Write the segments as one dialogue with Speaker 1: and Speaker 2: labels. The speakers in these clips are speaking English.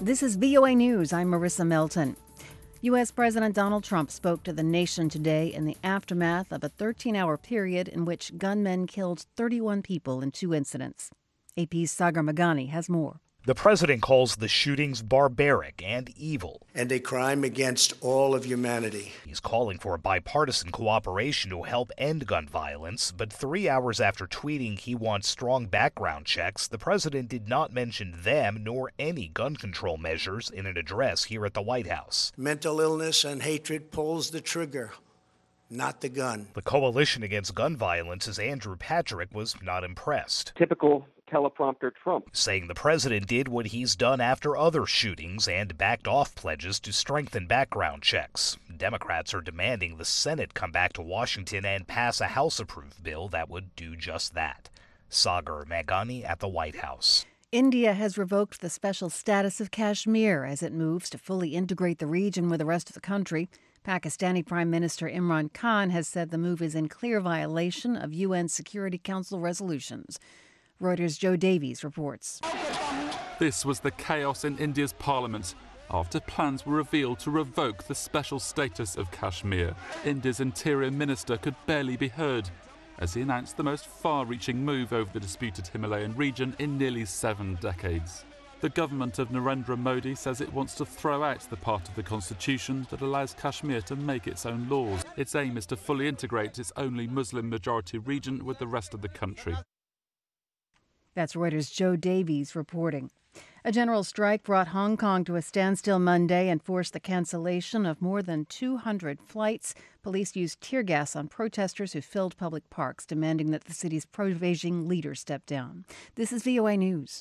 Speaker 1: This is VOA News. I'm Marissa Melton. U.S. President Donald Trump spoke to the nation today in the aftermath of a 13-hour period in which gunmen killed 31 people in 2 incidents. AP's Sagar Meghani has more.
Speaker 2: The president calls the shootings barbaric and evil.
Speaker 3: And a crime against all of humanity.
Speaker 2: He's calling for bipartisan cooperation to help end gun violence, but 3 hours after tweeting he wants strong background checks, the president did not mention them nor any gun control measures in an address here at the White House.
Speaker 3: Mental illness and hatred pulls the trigger, not the gun.
Speaker 2: The Coalition Against Gun Violence's Andrew Patrick was not impressed.
Speaker 4: Typical teleprompter Trump.
Speaker 2: Saying the president did what he's done after other shootings and backed off pledges to strengthen background checks. Democrats are demanding the Senate come back to Washington and pass a House-approved bill that would do just that. Sagar Meghani at the White House.
Speaker 1: India has revoked the special status of Kashmir as it moves to fully integrate the region with the rest of the country. Pakistani Prime Minister Imran Khan has said the move is in clear violation of UN Security Council resolutions. Reuters' Joe Davies reports.
Speaker 5: This was the chaos in India's parliament after plans were revealed to revoke the special status of Kashmir. India's interior minister could barely be heard as he announced the most far-reaching move over the disputed Himalayan region in nearly 7 decades. The government of Narendra Modi says it wants to throw out the part of the constitution that allows Kashmir to make its own laws. Its aim is to fully integrate its only Muslim-majority region with the rest of the country.
Speaker 1: That's Reuters' Joe Davies reporting. A general strike brought Hong Kong to a standstill Monday and forced the cancellation of more than 200 flights. Police used tear gas on protesters who filled public parks, demanding that the city's pro-Beijing leader step down. This is VOA News.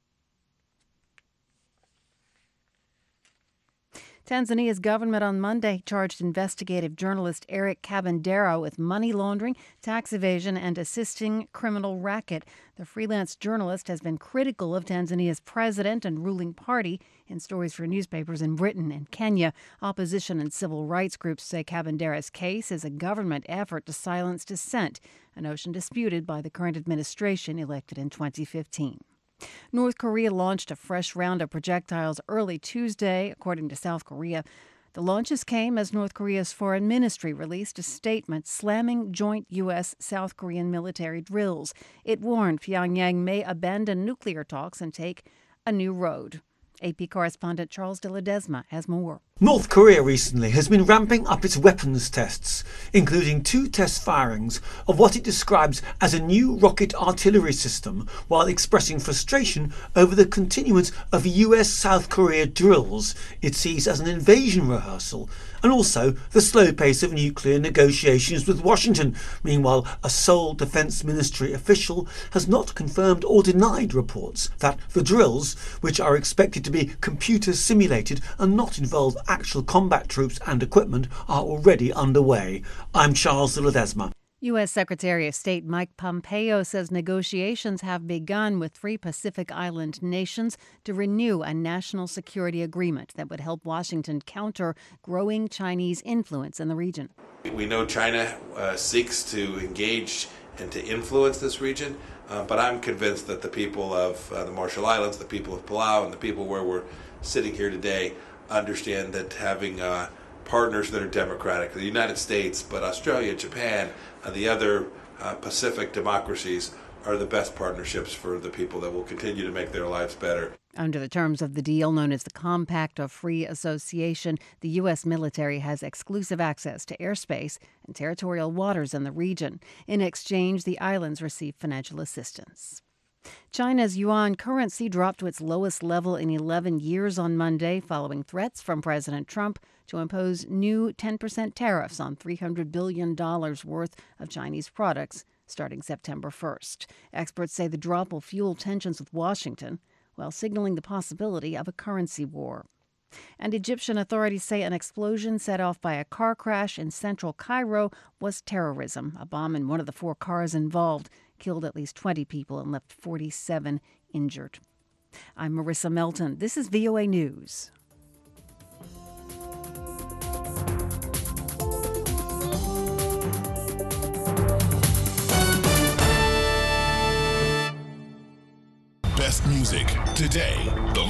Speaker 1: Tanzania's government on Monday charged investigative journalist Eric Kabendera with money laundering, tax evasion, and assisting criminal racket. The freelance journalist has been critical of Tanzania's president and ruling party in stories for newspapers in Britain and Kenya. Opposition and civil rights groups say Kabendera's case is a government effort to silence dissent, a notion disputed by the current administration elected in 2015. North Korea launched a fresh round of projectiles early Tuesday, according to South Korea. The launches came as North Korea's foreign ministry released a statement slamming joint U.S.-South Korean military drills. It warned Pyongyang may abandon nuclear talks and take a new road. AP correspondent Charles de Ledesma has more.
Speaker 6: North Korea recently has been ramping up its weapons tests, including 2 test firings of what it describes as a new rocket artillery system, while expressing frustration over the continuance of US-South Korea drills it sees as an invasion rehearsal, and also the slow pace of nuclear negotiations with Washington. Meanwhile, a Seoul Defense Ministry official has not confirmed or denied reports that the drills, which are expected to be computer simulated and not involve actual combat troops and equipment, are already underway. I'm Charles de Ledesma.
Speaker 1: U.S. Secretary of State Mike Pompeo says negotiations have begun with 3 Pacific Island nations to renew a national security agreement that would help Washington counter growing Chinese influence in the region.
Speaker 7: We know China seeks to engage and to influence this region, but I'm convinced that the people of the Marshall Islands, the people of Palau, and the people where we're sitting here today understand that having partners that are democratic, the United States, but Australia, Japan, the other Pacific democracies are the best partnerships for the people that will continue to make their lives better.
Speaker 1: Under the terms of the deal known as the Compact of Free Association, the U.S. military has exclusive access to airspace and territorial waters in the region. In exchange, the islands receive financial assistance. China's yuan currency dropped to its lowest level in 11 years on Monday, following threats from President Trump to impose new 10% tariffs on $300 billion worth of Chinese products starting September 1st. Experts say the drop will fuel tensions with Washington, while signaling the possibility of a currency war. And Egyptian authorities say an explosion set off by a car crash in central Cairo was terrorism. A bomb in one of the 4 cars involved killed at least 20 people and left 47 injured. I'm Marissa Melton. This is VOA News.
Speaker 8: Best music today.